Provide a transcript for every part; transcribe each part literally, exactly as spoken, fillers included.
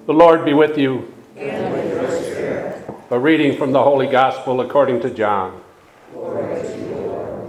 The Lord be with you. And with your spirit. A reading from the Holy Gospel according to John. Glory to you, Lord.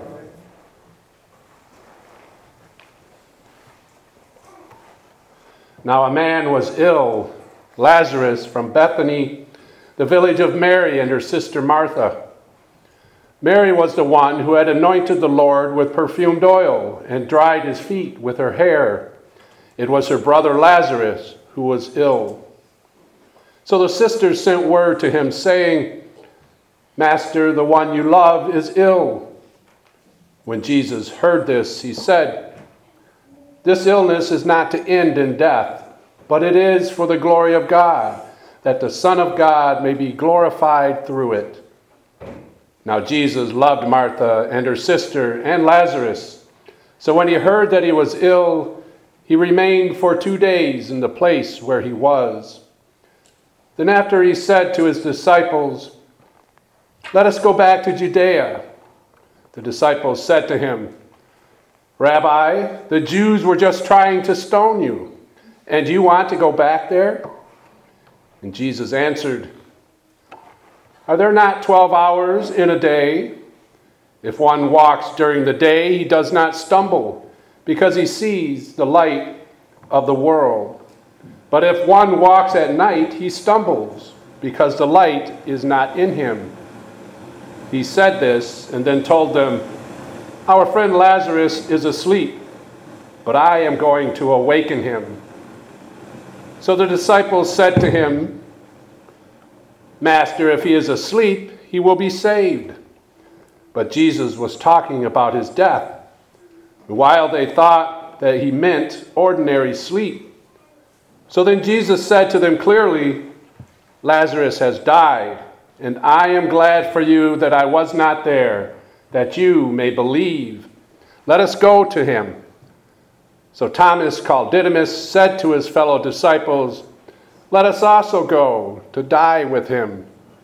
Now a man was ill, Lazarus from Bethany, the village of Mary and her sister Martha. Mary was the one who had anointed the Lord with perfumed oil and dried his feet with her hair. It was her brother Lazarus who was ill. So the sisters sent word to him, saying, "Master, the one you love is ill." When Jesus heard this, he said, "This illness is not to end in death, but it is for the glory of God, that the Son of God may be glorified through it." Now Jesus loved Martha and her sister and Lazarus. So when he heard that he was ill, he remained for two days in the place where he was. Then after he said to his disciples, "Let us go back to Judea." The disciples said to him, "Rabbi, the Jews were just trying to stone you, and you want to go back there?" And Jesus answered, "Are there not twelve hours in a day? If one walks during the day, he does not stumble, because he sees the light of the world. But if one walks at night, he stumbles, because the light is not in him." He said this and then told them, "Our friend Lazarus is asleep, but I am going to awaken him." So the disciples said to him, "Master, if he is asleep, he will be saved." But Jesus was talking about his death. While they thought that he meant ordinary sleep. So then Jesus said to them clearly, "Lazarus has died, and I am glad for you that I was not there, that you may believe. Let us go to him." So Thomas, called Didymus, said to his fellow disciples, "Let us also go to die with him."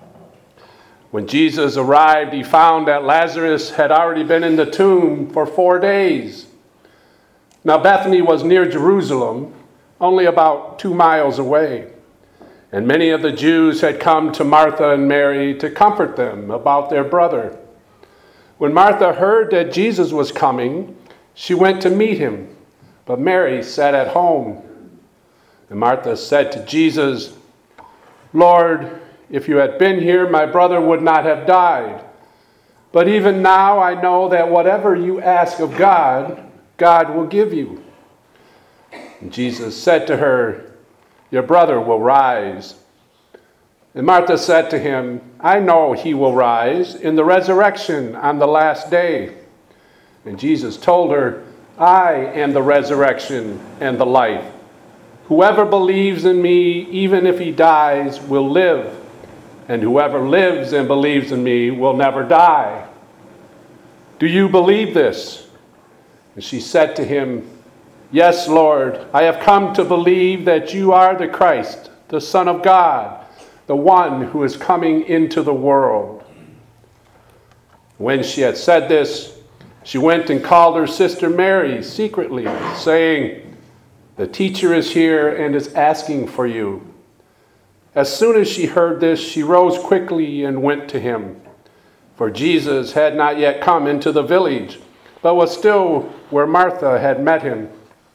When Jesus arrived, he found that Lazarus had already been in the tomb for four days. Now Bethany was near Jerusalem, only about two miles away. And many of the Jews had come to Martha and Mary to comfort them about their brother. When Martha heard that Jesus was coming, she went to meet him, but Mary sat at home. And Martha said to Jesus, "Lord, if you had been here, my brother would not have died. But even now I know that whatever you ask of God, God will give you." And Jesus said to her, "Your brother will rise." And Martha said to him, "I know he will rise in the resurrection on the last day." And Jesus told her, "I am the resurrection and the life. Whoever believes in me, even if he dies, will live. And whoever lives and believes in me will never die. Do you believe this?" And she said to him, "Yes, Lord, I have come to believe that you are the Christ, the Son of God, the one who is coming into the world." When she had said this, she went and called her sister Mary secretly, saying, "The teacher is here and is asking for you." As soon as she heard this, she rose quickly and went to him. For Jesus had not yet come into the village, but was still where Martha had met him.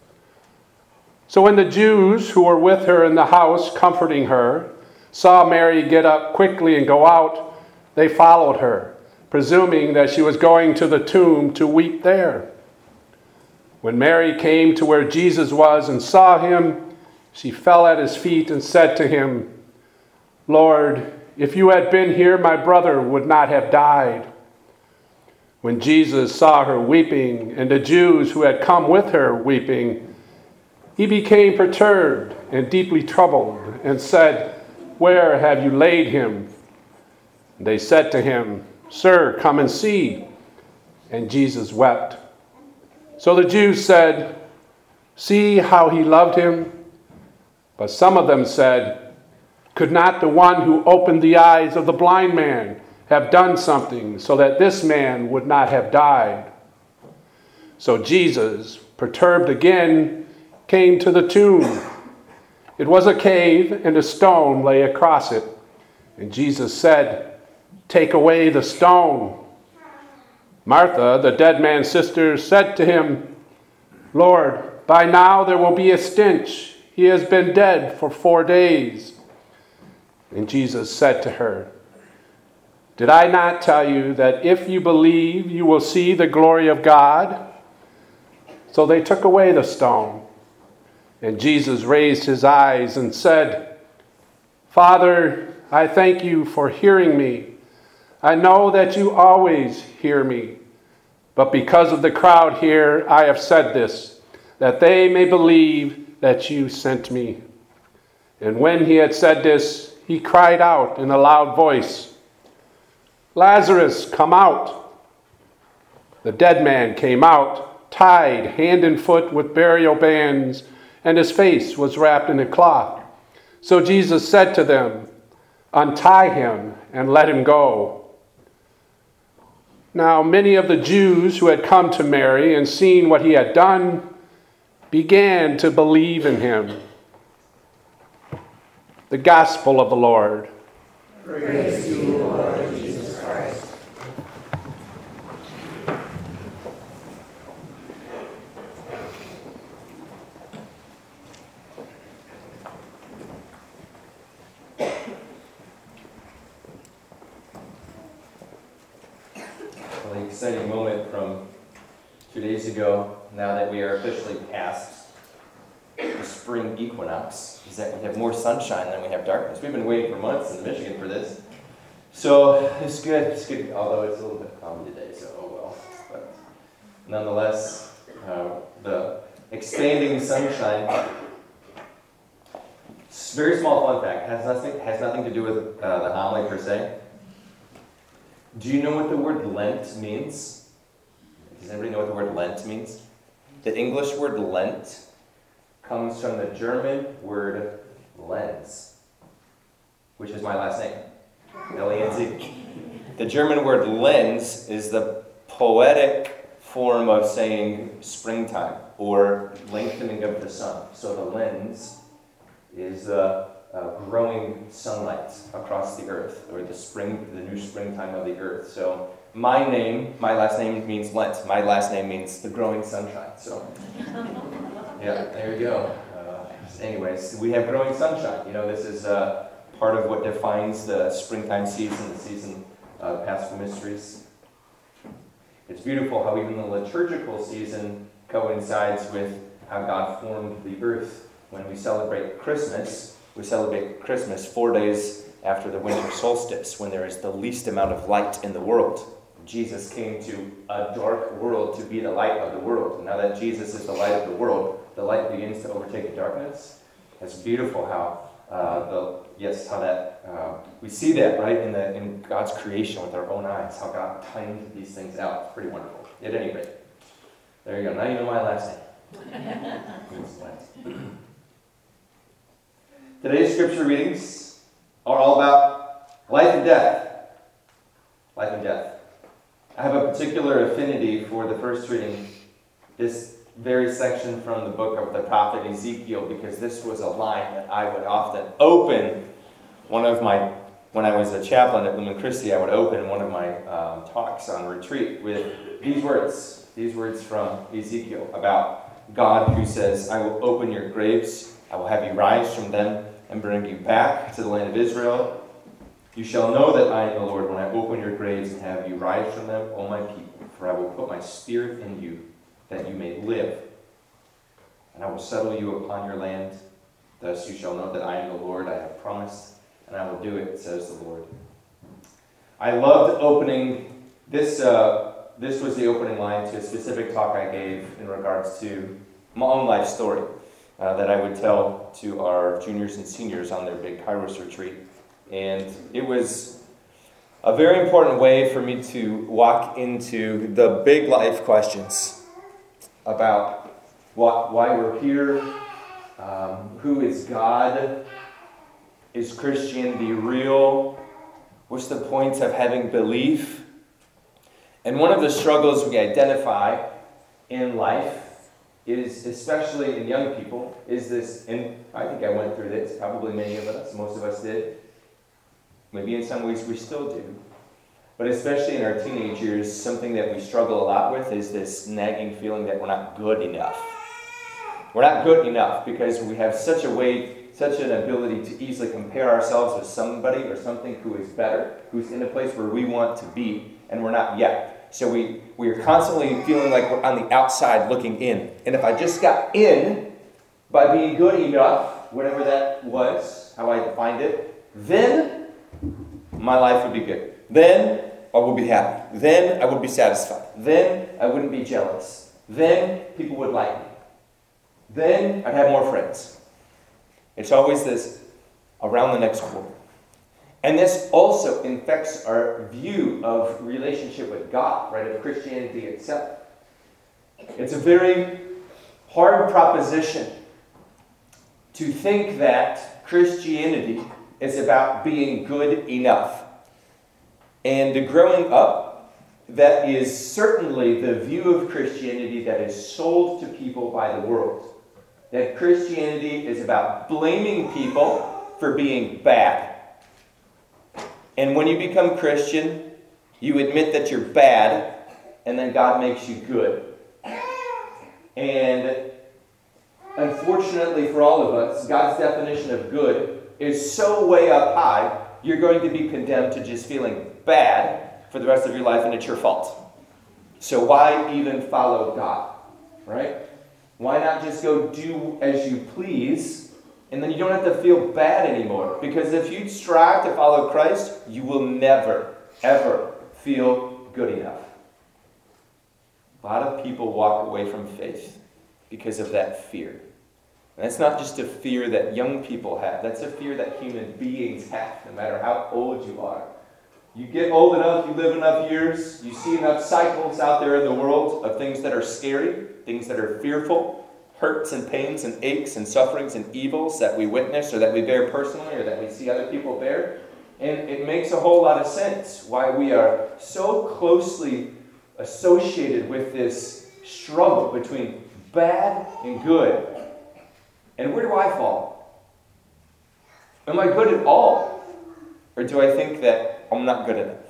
So when the Jews who were with her in the house comforting her saw Mary get up quickly and go out, they followed her, presuming that she was going to the tomb to weep there. When Mary came to where Jesus was and saw him, she fell at his feet and said to him, "Lord, if you had been here, my brother would not have died." When Jesus saw her weeping, and the Jews who had come with her weeping, he became perturbed and deeply troubled, and said, "Where have you laid him?" And they said to him, "Sir, come and see." And Jesus wept. So the Jews said, "See how he loved him?" But some of them said, "Could not the one who opened the eyes of the blind man have done something so that this man would not have died?" So Jesus, perturbed again, came to the tomb. It was a cave, and a stone lay across it. And Jesus said, "Take away the stone." Martha, the dead man's sister, said to him, "Lord, by now there will be a stench. He has been dead for four days." And Jesus said to her, "Did I not tell you that if you believe, you will see the glory of God?" So they took away the stone. And Jesus raised his eyes and said, "Father, I thank you for hearing me. I know that you always hear me. But because of the crowd here, I have said this, that they may believe that you sent me." And when he had said this, he cried out in a loud voice, "Lazarus, come out." The dead man came out, tied hand and foot with burial bands, and his face was wrapped in a cloth. So Jesus said to them, "Untie him and let him go." Now many of the Jews who had come to Mary and seen what he had done began to believe in him. The Gospel of the Lord. Praise to you, Lord Jesus Christ. Well, an exciting moment from two days ago, now that we are officially past the spring equinox, is that we have more sunshine than we have darkness. We've been waiting for months in Michigan for this. So it's good, it's good, although it's a little bit cloudy today, so oh well. But nonetheless, uh, the expanding sunshine. It's a very small fun fact, has nothing, has nothing to do with uh, the homily per se. Do you know what the word Lent means? Does anybody know what the word Lent means? The English word Lent comes from the German word lens, which is my last name, L E N Z. The German word lens is the poetic form of saying springtime or lengthening of the sun. So the lens is the uh, growing sunlight across the earth, or the spring, the new springtime of the earth. So my name, my last name means Lent. My last name means the growing sunshine. So yeah, there you go. Uh, anyways, we have growing sunshine. You know, this is uh, part of what defines the springtime season, the season of Paschal Mysteries. It's beautiful how even the liturgical season coincides with how God formed the earth. When we celebrate Christmas, we celebrate Christmas four days after the winter solstice, when there is the least amount of light in the world. Jesus came to a dark world to be the light of the world. And now that Jesus is the light of the world, the light begins to overtake the darkness. It's beautiful how uh, the yes, how that uh, we see that right in the in God's creation with our own eyes. How God timed these things out. It's pretty wonderful. At any rate, there you go. Now you know my last name. Today's scripture readings are all about life and death. Life and death. I have a particular affinity for the first reading, this very section from the book of the prophet Ezekiel, because this was a line that I would often open one of my, when I was a chaplain at Lumen Christi, I would open one of my um, talks on retreat with these words, these words from Ezekiel about God who says, "I will open your graves, I will have you rise from them and bring you back to the land of Israel. You shall know that I am the Lord when I open your graves and have you rise from them, O my people, for I will put my spirit in you, that you may live. And I will settle you upon your land. Thus you shall know that I am the Lord, I have promised, and I will do it, says the Lord." I loved opening, this uh, this was the opening line to a specific talk I gave in regards to my own life story uh, that I would tell to our juniors and seniors on their big Kairos retreat. And it was a very important way for me to walk into the big life questions about what, why we're here, um, who is God, is Christianity real, what's the point of having belief? And one of the struggles we identify in life is, especially in young people, is this, and I think I went through this, probably many of us, most of us did. Maybe in some ways we still do. But especially in our teenage years, something that we struggle a lot with is this nagging feeling that we're not good enough. We're not good enough because we have such a way, such an ability to easily compare ourselves with somebody or something who is better, who's in a place where we want to be, and we're not yet. So we, we are constantly feeling like we're on the outside looking in. And if I just got in by being good enough, whatever that was, how I defined it, then my life would be good. Then I would be happy. Then I would be satisfied. Then I wouldn't be jealous. Then people would like me. Then I'd have more friends. It's always this around the next corner. And this also infects our view of relationship with God, right, of Christianity itself. It's a very hard proposition to think that Christianity is about being good enough. And growing up, that is certainly the view of Christianity that is sold to people by the world. That Christianity is about blaming people for being bad. And when you become Christian, you admit that you're bad, and then God makes you good. And unfortunately for all of us, God's definition of good is so way up high, you're going to be condemned to just feeling bad for the rest of your life, and it's your fault. So why even follow God, right? Why not just go do as you please, and then you don't have to feel bad anymore? Because if you strive to follow Christ, you will never, ever feel good enough. A lot of people walk away from faith because of that fear. And that's not just a fear that young people have. That's a fear that human beings have, no matter how old you are. You get old enough, you live enough years, you see enough cycles out there in the world of things that are scary, things that are fearful, hurts and pains and aches and sufferings and evils that we witness or that we bear personally or that we see other people bear. And it makes a whole lot of sense why we are so closely associated with this struggle between bad and good. And where do I fall? Am I good at all? Or do I think that I'm not good enough?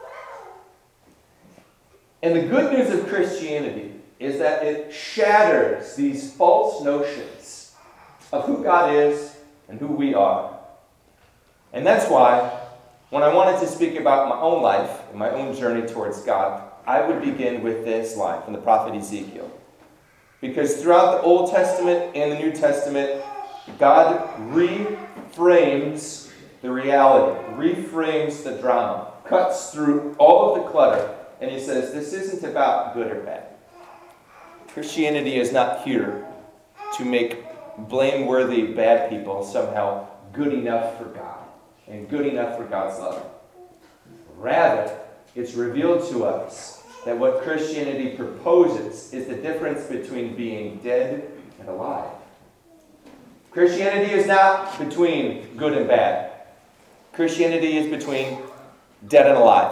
And the good news of Christianity is that it shatters these false notions of who God is and who we are. And that's why, when I wanted to speak about my own life and my own journey towards God, I would begin with this line from the prophet Ezekiel. Because throughout the Old Testament and the New Testament, God reframes the reality, reframes the drama, cuts through all of the clutter, and he says, this isn't about good or bad. Christianity is not here to make blameworthy bad people somehow good enough for God and good enough for God's love. Rather, it's revealed to us that what Christianity proposes is the difference between being dead and alive. Christianity is not between good and bad. Christianity is between dead and alive.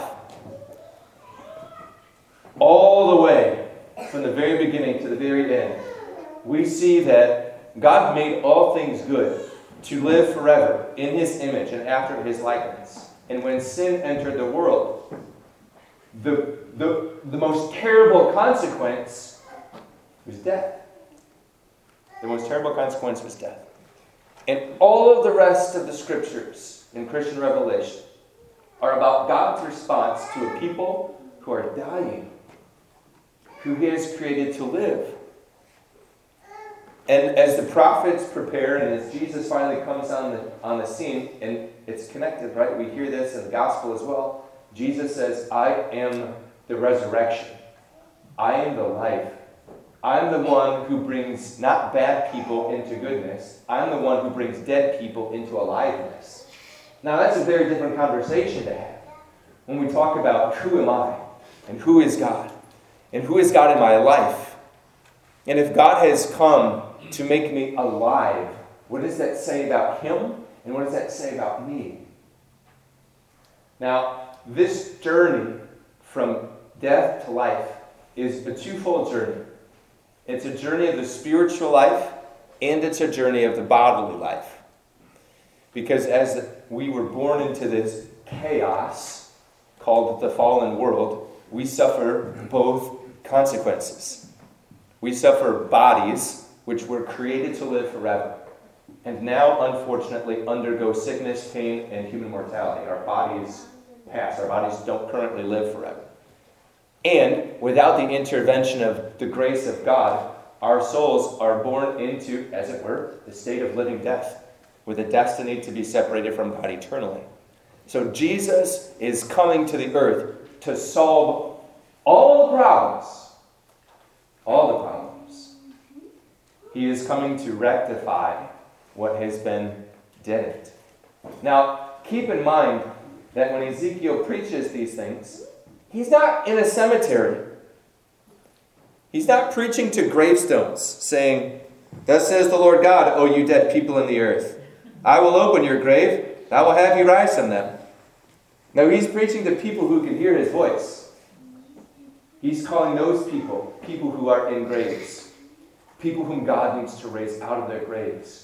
All the way from the very beginning to the very end, we see that God made all things good to live forever in His image and after His likeness. And when sin entered the world, the, the, the most terrible consequence was death. The most terrible consequence was death. And all of the rest of the scriptures in Christian revelation are about God's response to a people who are dying, who He has created to live. And as the prophets prepare, and as Jesus finally comes on the, on the scene, and it's connected, right? We hear this in the gospel as well. Jesus says, I am the resurrection. I am the life. I'm the one who brings not bad people into goodness. I'm the one who brings dead people into aliveness. Now that's a very different conversation to have when we talk about who am I and who is God and who is God in my life. And if God has come to make me alive, what does that say about Him and what does that say about me? Now, this journey from death to life is a twofold journey. It's a journey of the spiritual life, and it's a journey of the bodily life. Because as we were born into this chaos called the fallen world, we suffer both consequences. We suffer bodies which were created to live forever, and now, unfortunately, undergo sickness, pain, and human mortality. Our bodies pass. Our bodies don't currently live forever. And without the intervention of the grace of God, our souls are born into, as it were, the state of living death, with a destiny to be separated from God eternally. So Jesus is coming to the earth to solve all the problems. All the problems. He is coming to rectify what has been deadened. Now, keep in mind that when Ezekiel preaches these things, he's not in a cemetery. He's not preaching to gravestones, saying, "Thus says the Lord God, O you dead people in the earth, I will open your grave, I will have you rise from them." No, he's preaching to people who can hear his voice. He's calling those people, people who are in graves, people whom God needs to raise out of their graves.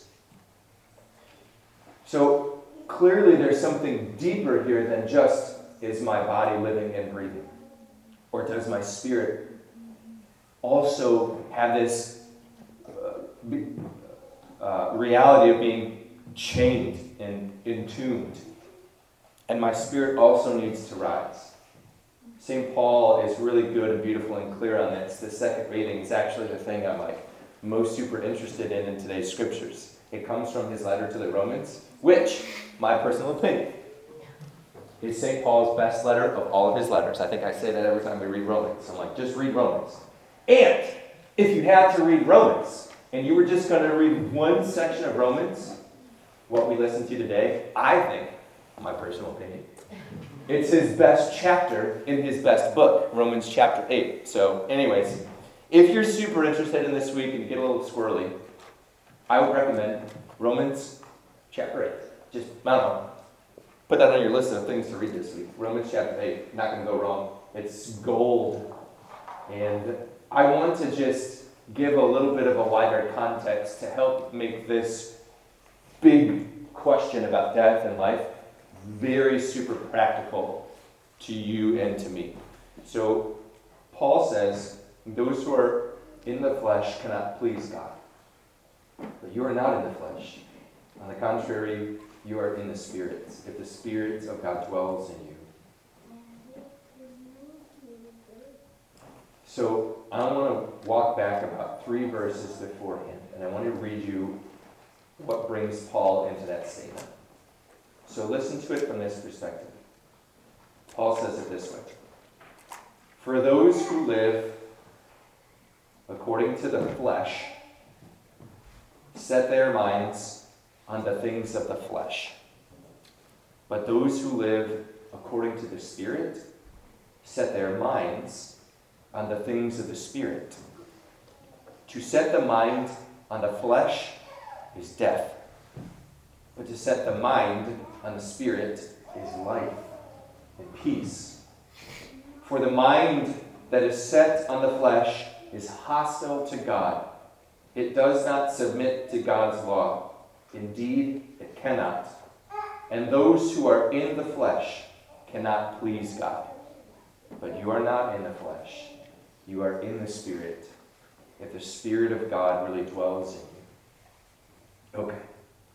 So clearly there's something deeper here than just, is my body living and breathing? Or does my spirit also have this uh, uh, reality of being chained and entombed? And my spirit also needs to rise. Saint Paul is really good and beautiful and clear on this. The second reading is actually the thing I'm like most super interested in in today's scriptures. It comes from his letter to the Romans, which, my personal opinion, is Saint Paul's best letter of all of his letters. I think I say that every time we read Romans. I'm like, just read Romans. And if you had to read Romans, and you were just going to read one section of Romans, what we listened to today, I think, my personal opinion, it's his best chapter in his best book, Romans chapter eight. So anyways, if you're super interested in this week and you get a little squirrely, I would recommend Romans chapter eight. Just, I don't know, put that on your list of things to read this week. Romans chapter eight, not going to go wrong. It's gold. And I want to just give a little bit of a wider context to help make this big question about death and life very super practical to you and to me. So Paul says, those who are in the flesh cannot please God. But you are not in the flesh. On the contrary, you are in the Spirit, if the Spirit of God dwells in you. So I want to walk back about three verses beforehand, and I want to read you what brings Paul into that statement. So listen to it from this perspective. Paul says it this way. For those who live according to the flesh set their minds on the things of the flesh. But those who live according to the Spirit set their minds on the things of the Spirit. To set the mind on the flesh is death, but to set the mind on the Spirit is life and peace. For the mind that is set on the flesh is hostile to God. It does not submit to God's law. Indeed, it cannot. And those who are in the flesh cannot please God. But you are not in the flesh. You are in the Spirit, if the Spirit of God really dwells in you. Okay.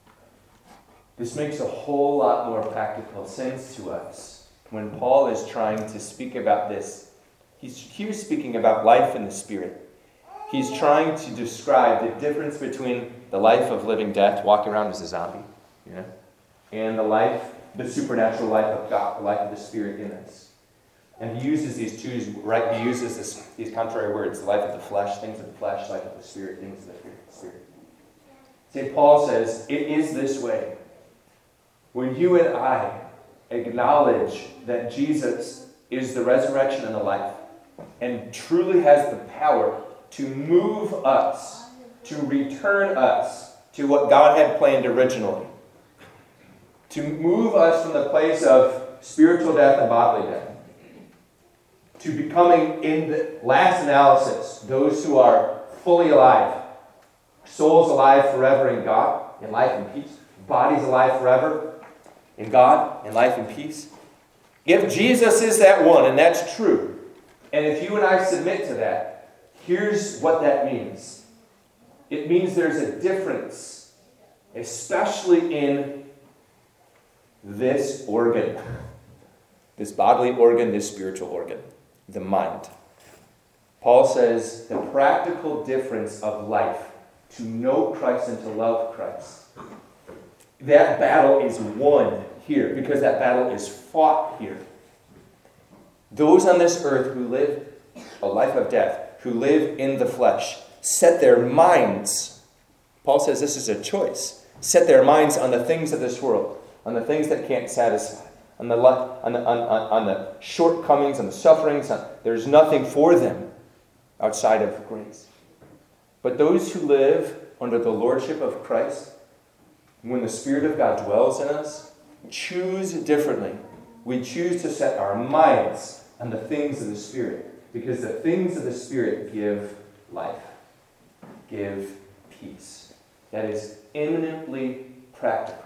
This makes a whole lot more practical sense to us when Paul is trying to speak about this. He's here speaking about life in the Spirit. He's trying to describe the difference between the life of living death, walking around as a zombie, you know, and the life, the supernatural life of God, the life of the Spirit in us. And he uses these two, right? He uses this, these contrary words: the life of the flesh, things of the flesh; life of the Spirit, things of the Spirit. Saint Paul says it is this way. When you and I acknowledge that Jesus is the resurrection and the life, and truly has the power to move us, to return us to what God had planned originally, to move us from the place of spiritual death and bodily death, to becoming, in the last analysis, those who are fully alive. Soul's alive forever in God, in life and peace. Body's alive forever in God, in life and peace. If Jesus is that one, and that's true, and if you and I submit to that, here's what that means. It means there's a difference, especially in this organ, this bodily organ, this spiritual organ, the mind. Paul says the practical difference of life, to know Christ and to love Christ. That battle is won here because that battle is fought here. Those on this earth who live a life of death, who live in the flesh, set their minds, Paul says this is a choice, set their minds on the things of this world, on the things that can't satisfy, on the, on the, on, on, on the shortcomings, on the sufferings. On, there's nothing for them outside of grace. But those who live under the lordship of Christ, when the Spirit of God dwells in us, choose differently. We choose to set our minds on the things of the Spirit, because the things of the Spirit give life, give peace. That is eminently practical.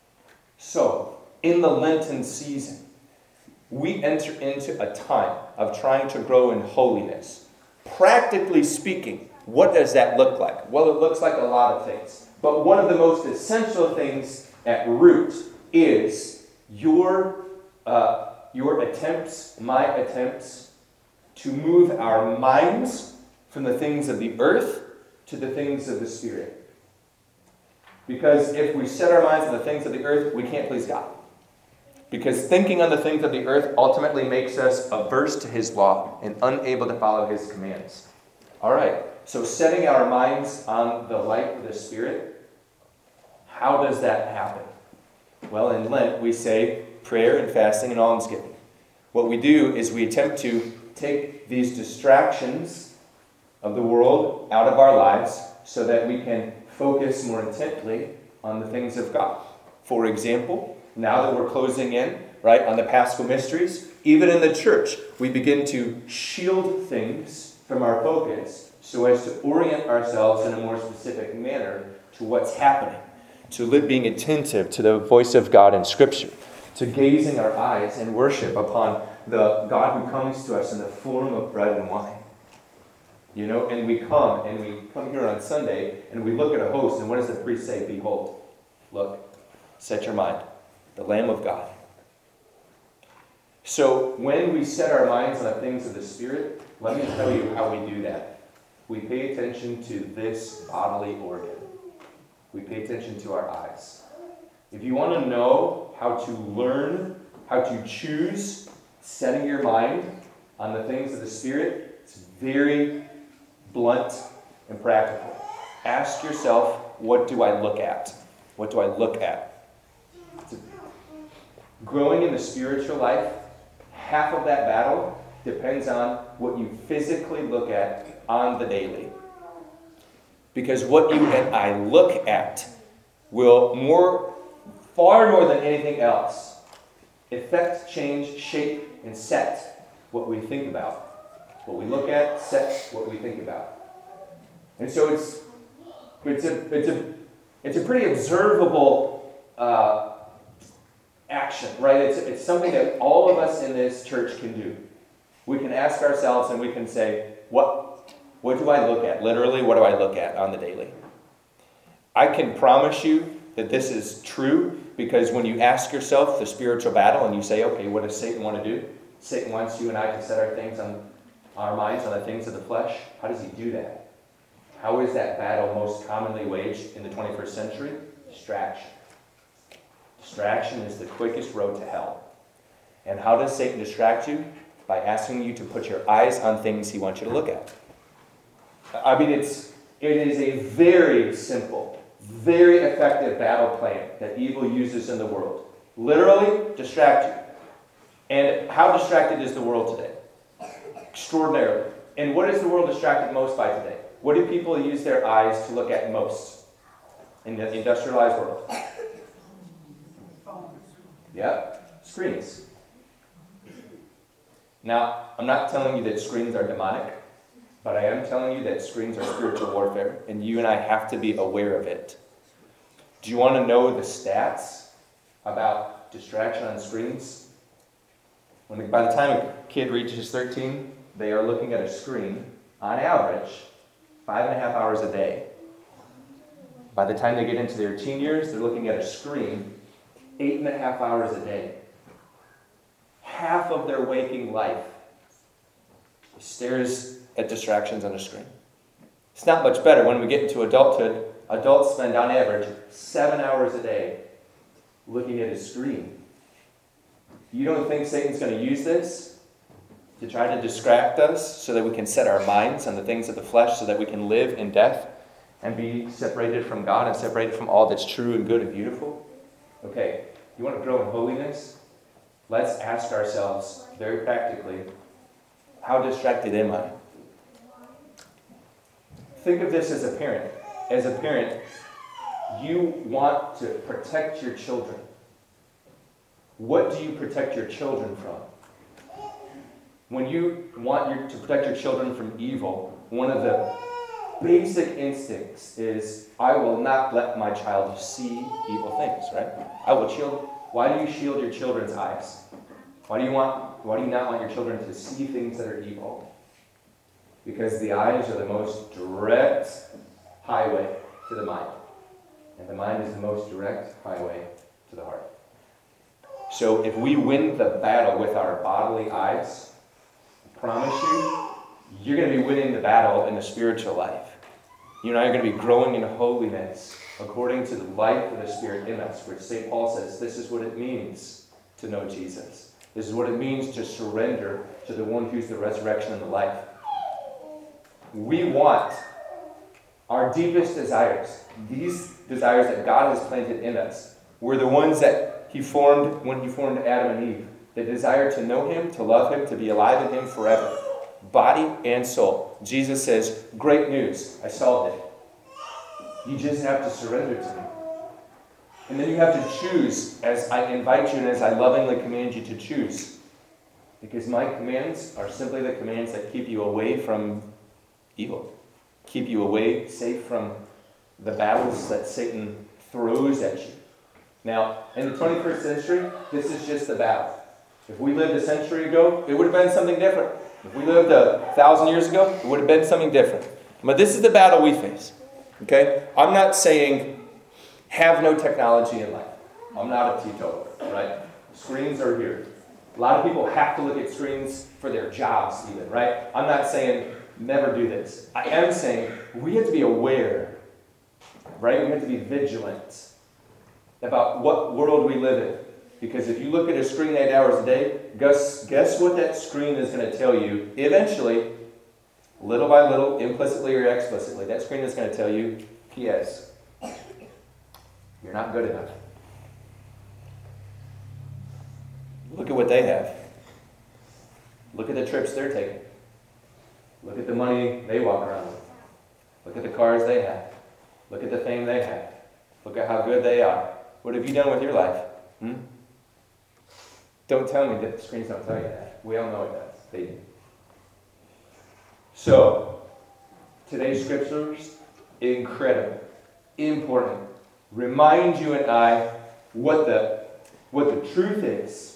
So, in the Lenten season, we enter into a time of trying to grow in holiness. Practically speaking, what does that look like? Well, it looks like a lot of things. But one of the most essential things at root is your, uh, your attempts, my attempts, to move our minds from the things of the earth to the things of the Spirit. Because if we set our minds on the things of the earth, we can't please God. Because thinking on the things of the earth ultimately makes us averse to His law and unable to follow His commands. All right, so setting our minds on the light of the Spirit, how does that happen? Well, in Lent, we say prayer and fasting and almsgiving. What we do is we attempt to take these distractions of the world out of our lives so that we can focus more intently on the things of God. For example, now that we're closing in, right, on the Paschal Mysteries, even in the church, we begin to shield things from our focus so as to orient ourselves in a more specific manner to what's happening, to live being attentive to the voice of God in Scripture, to gazing our eyes in worship upon the God who comes to us in the form of bread and wine. You know, and we come, and we come here on Sunday, and we look at a host, and what does the priest say? Behold, look, set your mind, the Lamb of God. So when we set our minds on the things of the Spirit, let me tell you how we do that. We pay attention to this bodily organ. We pay attention to our eyes. If you want to know how to learn, how to choose setting your mind on the things of the Spirit, it's very blunt and practical. Ask yourself, what do I look at? What do I look at? Growing in the spiritual life, half of that battle depends on what you physically look at on the daily. Because what you and I look at will more, far more than anything else, affect, change, shape, and set what we think about. What we look at sets what we think about. And so it's it's a it's a it's a pretty observable uh, action, right? It's it's something that all of us in this church can do. We can ask ourselves and we can say, what what do I look at? Literally, what do I look at on the daily? I can promise you that this is true because when you ask yourself the spiritual battle and you say, okay, what does Satan want to do? Satan wants you and I to set our things on our minds on the things of the flesh. How does he do that? How is that battle most commonly waged in the twenty-first century? Distraction. Distraction is the quickest road to hell. And how does Satan distract you? By asking you to put your eyes on things he wants you to look at. I mean, it's it is a very simple, very effective battle plan that evil uses in the world. Literally, distract you. And how distracted is the world today? Extraordinarily. And what is the world distracted most by today? What do people use their eyes to look at most in the industrialized world? Yeah, screens. Now, I'm not telling you that screens are demonic. But I am telling you that screens are spiritual warfare, and you and I have to be aware of it. Do you want to know the stats about distraction on screens? When, by the time a kid reaches thirteen, they are looking at a screen, on average, five and a half hours a day. By the time they get into their teen years, they're looking at a screen eight and a half hours a day. Half of their waking life stares at distractions on a screen. It's not much better when we get into adulthood. Adults spend, on average, seven hours a day looking at a screen. You don't think Satan's going to use this to try to distract us so that we can set our minds on the things of the flesh, so that we can live in death and be separated from God and separated from all that's true and good and beautiful? Okay, you want to grow in holiness? Let's ask ourselves very practically, how distracted am I? Think of this as a parent. As a parent, you want to protect your children. What do you protect your children from? When you want your, to protect your children from evil, one of the basic instincts is, I will not let my child see evil things, right? I will shield. Why do you shield your children's eyes? Why do you want, why do you not want your children to see things that are evil? Because the eyes are the most direct highway to the mind. And the mind is the most direct highway to the heart. So if we win the battle with our bodily eyes, I promise you, you're going to be winning the battle in the spiritual life. You and I are going to be growing in holiness according to the life of the Spirit in us, which Saint Paul says this is what it means to know Jesus. This is what it means to surrender to the one who's the resurrection and the life. We want our deepest desires, these desires that God has planted in us, were the ones that He formed when He formed Adam and Eve. The desire to know Him, to love Him, to be alive in Him forever. Body and soul. Jesus says, great news, I solved it. You just have to surrender to me. And then you have to choose, as I invite you and as I lovingly command you to choose. Because my commands are simply the commands that keep you away from evil. Keep you away, safe from the battles that Satan throws at you. Now, in the twenty-first century, this is just the battle. If we lived a century ago, it would have been something different. If we lived a thousand years ago, it would have been something different. But this is the battle we face. Okay? I'm not saying have no technology in life. I'm not a teetotaler, right? Screens are here. A lot of people have to look at screens for their jobs even, right? I'm not saying never do this. I am saying we have to be aware, right? We have to be vigilant about what world we live in. Because if you look at a screen eight hours a day, guess, guess what that screen is going to tell you eventually, little by little, implicitly or explicitly. That screen is going to tell you, P S, you're not good enough. Look at what they have. Look at the trips they're taking. Look at the money they walk around with. Look at the cars they have. Look at the fame they have. Look at how good they are. What have you done with your life? Hmm? Don't tell me that the screens don't tell you that. We all know it does. They do. So, today's scriptures, incredible, important. Remind you and I what the, what the truth is.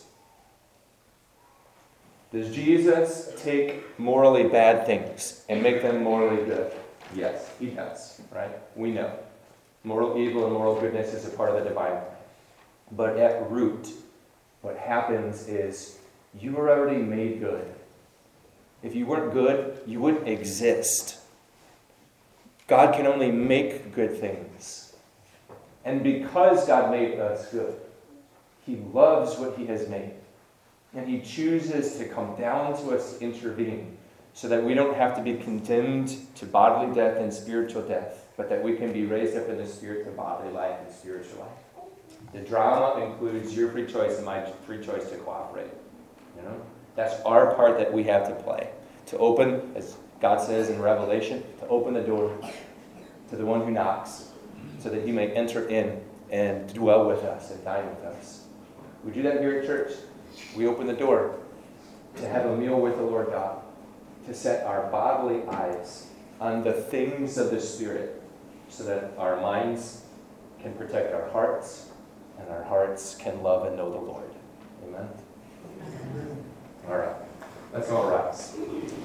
Does Jesus take morally bad things and make them morally good? Yes, He does, right? We know. Moral evil and moral goodness is a part of the divine. But at root, what happens is you are already made good. If you weren't good, you wouldn't exist. God can only make good things. And because God made us good, He loves what He has made. And He chooses to come down to us to intervene so that we don't have to be condemned to bodily death and spiritual death, but that we can be raised up in the spirit to bodily life and spiritual life. The drama includes your free choice and my free choice to cooperate. You know, that's our part that we have to play. To open, as God says in Revelation, to open the door to the one who knocks, so that He may enter in and dwell with us and dine with us. We do that here at church. We open the door to have a meal with the Lord God, to set our bodily eyes on the things of the Spirit, so that our minds can protect our hearts, and our hearts can love and know the Lord. Amen? All right. Let's all rise.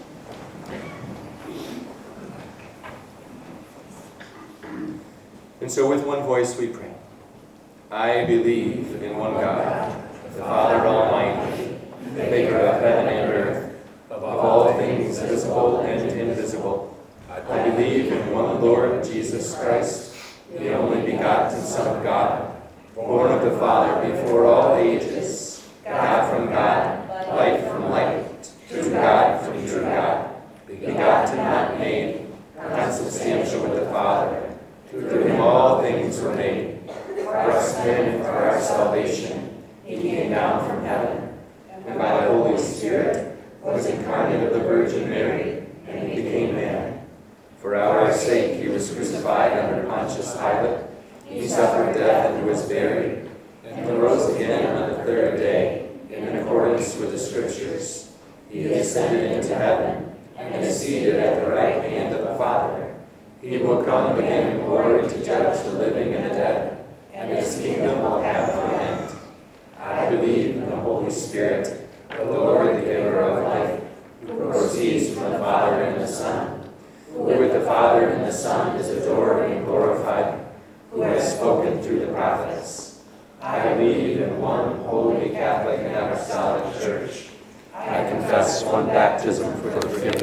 And so with one voice we pray. I believe in one God, the Father Almighty, maker of heaven and earth, of all things visible and invisible. I believe in one Lord Jesus Christ, the only begotten Son of God, born of the Father before all ages, God from God, light from light, true God from true God, begotten, not made, consubstantial with the Father, through whom all things were made. For us men and for our salvation, he came down from heaven, and by the Holy Spirit was incarnate of the Virgin Mary, and became man. For our sake he was crucified under Pontius Pilate. He suffered death and was buried, and arose again on the third day, in accordance with the Scriptures. He ascended into heaven, and is seated at the right hand of the Father. He will come again in glory to judge the living and the dead, and his kingdom will have no end. I believe in the Holy Spirit, the Lord, the giver of life, who proceeds from the Father and the Son, who with the Father and the Son is adored and glorified, who has spoken through the prophets. I believe in one holy Catholic and Apostolic Church. I confess one baptism for the forgiveness